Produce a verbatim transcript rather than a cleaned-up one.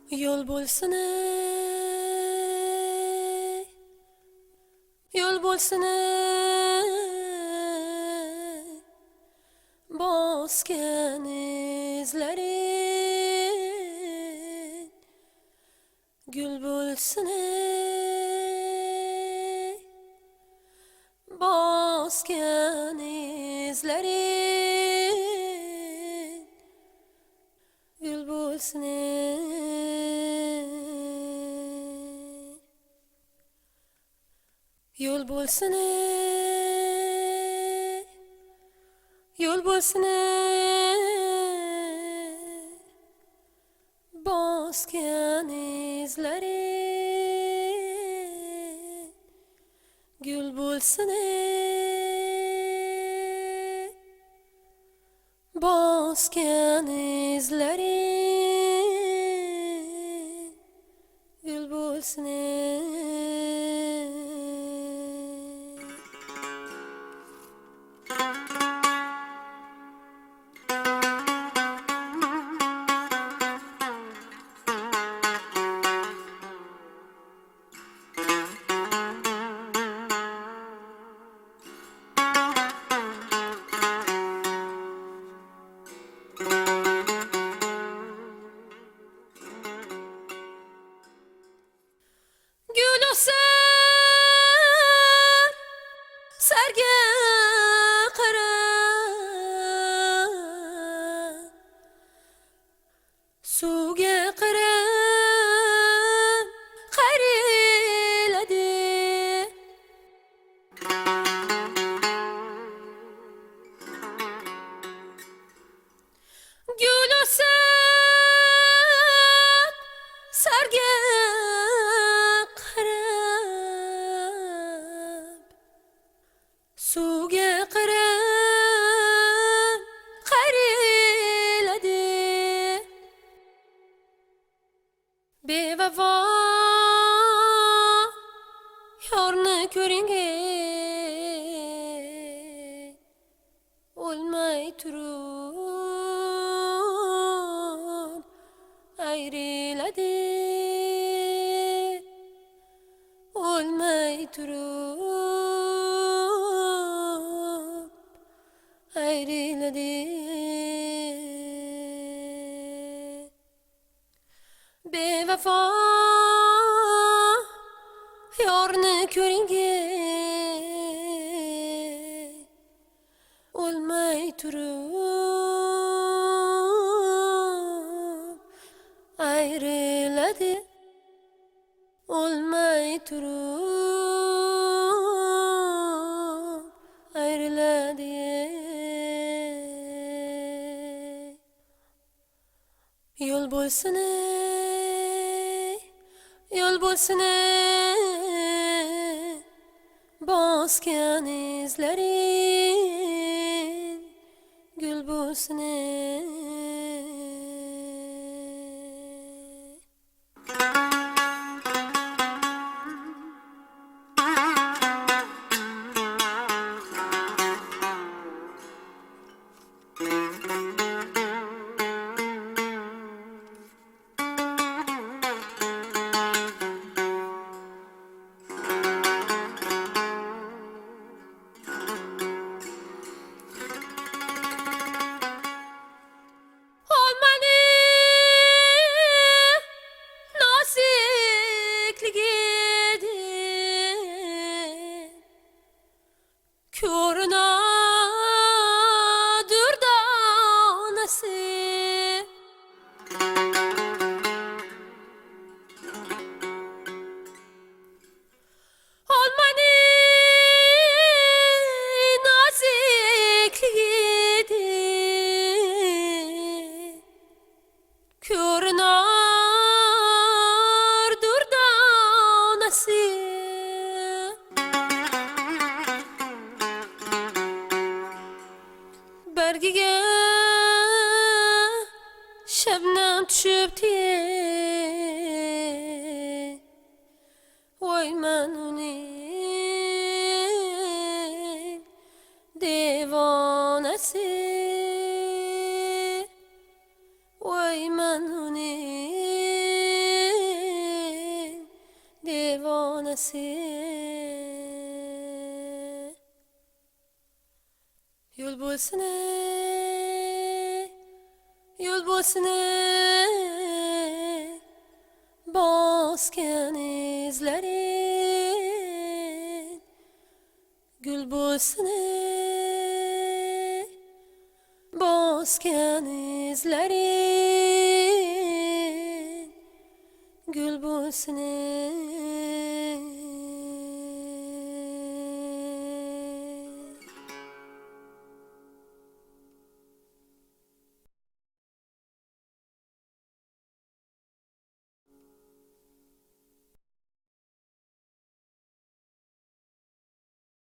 Yo'l bo'lsin ey, yo'l bo'lsin ey, bosgan izlaring gul bo'lsin ey, bosgan izlaring gul bo'lsin ey. Yo'l bo'lsin ey, yo'l bo'lsin ey, bosgan izlaring gul bo'lsin ey, bosgan izlaring gul bo'lsin ey. Gül o'sar sarga qarab, suvga qarab qariladi. Gül o'sar sarga suvga qarab qariladi. Bevafo yorni ko'ring ey, o'lmay turib ayriladi. O'lmay turib ayriladi. Bevafo yorni ko'ring ey, o'lmay turib ayriladi. O'lmay turib ayriladi. Yo'l bo'lsin ey, yo'l bo'lsin ey, bosgan izlaring gul bo'lsin ey. Ko'rinadir donasi, olmaning nozikligida ko'rinadir donasi. Bargiga shabnam tushibdi, voy man uning devonasi. Voy man uning نسی yol bulsene yol bulsene basken izlerin gül bulsene basken izlerin gül bulsene